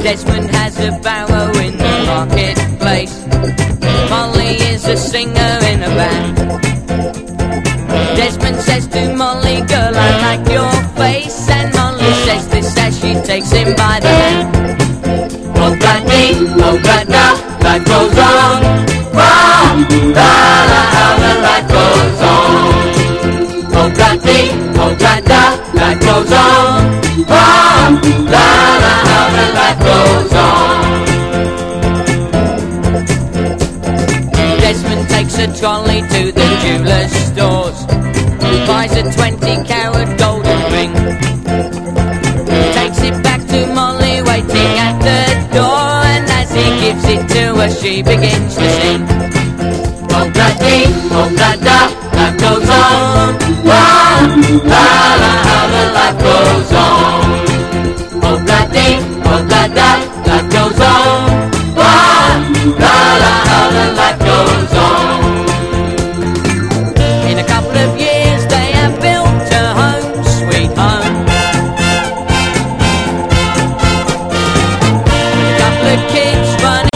Desmond has a barrow in the marketplace. Molly is a singer in a band. Desmond says to Molly, girl, I like your face. And Molly says this as she takes him by the hand. Oh, Gladney, oh, Gladna, life goes on. Ram, la, la, how the life goes on. Oh, Gladney, oh, Gladna, life goes on. Ram, la, la, how the life goes on. Desmond takes a trolley to the jeweller's stores, buys a 20-carat golden ring, takes it back to Molly waiting at the door, and as he gives it to her she begins to sing.